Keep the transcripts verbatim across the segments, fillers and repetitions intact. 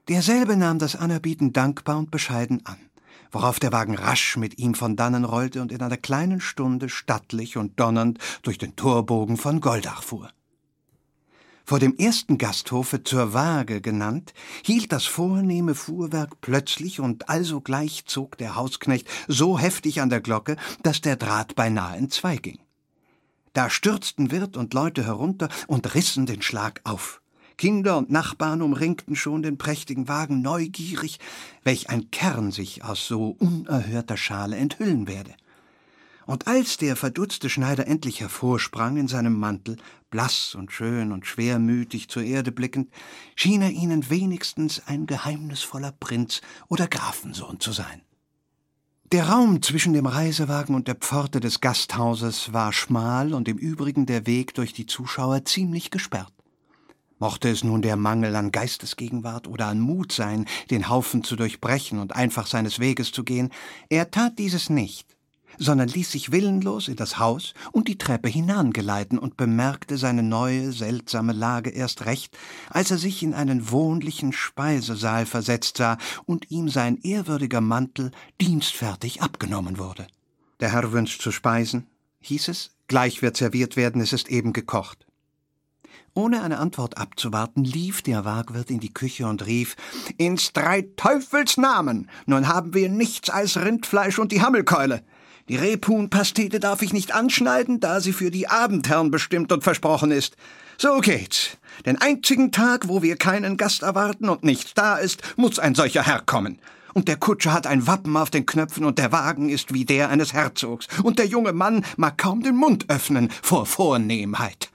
Derselbe nahm das Anerbieten dankbar und bescheiden an, worauf der Wagen rasch mit ihm von dannen rollte und in einer kleinen Stunde stattlich und donnernd durch den Torbogen von Goldach fuhr. Vor dem ersten Gasthofe, zur Waage genannt, hielt das vornehme Fuhrwerk plötzlich, und alsogleich zog der Hausknecht so heftig an der Glocke, dass der Draht beinahe entzweiging. Da stürzten Wirt und Leute herunter und rissen den Schlag auf. Kinder und Nachbarn umringten schon den prächtigen Wagen neugierig, welch ein Kern sich aus so unerhörter Schale enthüllen werde. Und als der verdutzte Schneider endlich hervorsprang in seinem Mantel, blass und schön und schwermütig zur Erde blickend, schien er ihnen wenigstens ein geheimnisvoller Prinz oder Grafensohn zu sein. Der Raum zwischen dem Reisewagen und der Pforte des Gasthauses war schmal und im Übrigen der Weg durch die Zuschauer ziemlich gesperrt. Mochte es nun der Mangel an Geistesgegenwart oder an Mut sein, den Haufen zu durchbrechen und einfach seines Weges zu gehen, er tat dieses nicht, sondern ließ sich willenlos in das Haus und die Treppe hinangeleiten und bemerkte seine neue, seltsame Lage erst recht, als er sich in einen wohnlichen Speisesaal versetzt sah und ihm sein ehrwürdiger Mantel dienstfertig abgenommen wurde. »Der Herr wünscht zu speisen«, hieß es, »gleich wird serviert werden, es ist eben gekocht.« Ohne eine Antwort abzuwarten, lief der Waagwirt in die Küche und rief: »Ins drei Teufels Namen! Nun haben wir nichts als Rindfleisch und die Hammelkeule. Die Rebhuhnpastete darf ich nicht anschneiden, da sie für die Abendherren bestimmt und versprochen ist. So geht's. Den einzigen Tag, wo wir keinen Gast erwarten und nichts da ist, muss ein solcher Herr kommen. Und der Kutscher hat ein Wappen auf den Knöpfen und der Wagen ist wie der eines Herzogs. Und der junge Mann mag kaum den Mund öffnen vor Vornehmheit.«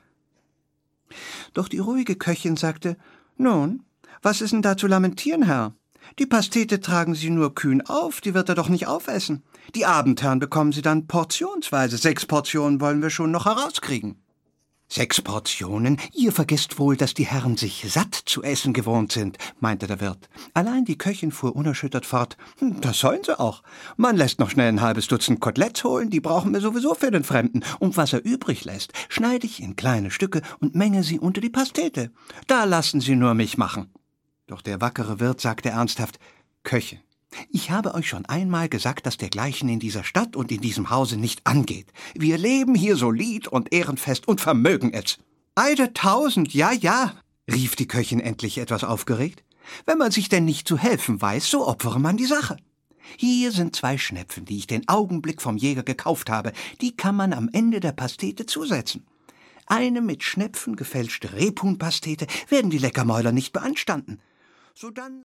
Doch die ruhige Köchin sagte: »Nun, was ist denn da zu lamentieren, Herr? Die Pastete tragen Sie nur kühn auf, die wird er doch nicht aufessen. Die Abendherren bekommen Sie dann portionsweise. Sechs Portionen wollen wir schon noch herauskriegen.« »Sechs Portionen? Ihr vergesst wohl, dass die Herren sich satt zu essen gewohnt sind«, meinte der Wirt. Allein die Köchin fuhr unerschüttert fort: »Das sollen sie auch. Man lässt noch schnell ein halbes Dutzend Koteletts holen, die brauchen wir sowieso für den Fremden. Und was er übrig lässt, schneide ich in kleine Stücke und menge sie unter die Pastete. Da lassen Sie nur mich machen.« Doch der wackere Wirt sagte ernsthaft: »Köche, ich habe euch schon einmal gesagt, dass dergleichen in dieser Stadt und in diesem Hause nicht angeht. Wir leben hier solid und ehrenfest und vermögen es.« »Eide tausend, ja, ja«, rief die Köchin endlich etwas aufgeregt. »Wenn man sich denn nicht zu helfen weiß, so opfere man die Sache. Hier sind zwei Schnepfen, die ich den Augenblick vom Jäger gekauft habe. Die kann man am Ende der Pastete zusetzen. Eine mit Schnepfen gefälschte Rebhuhnpastete werden die Leckermäuler nicht beanstanden. Sodann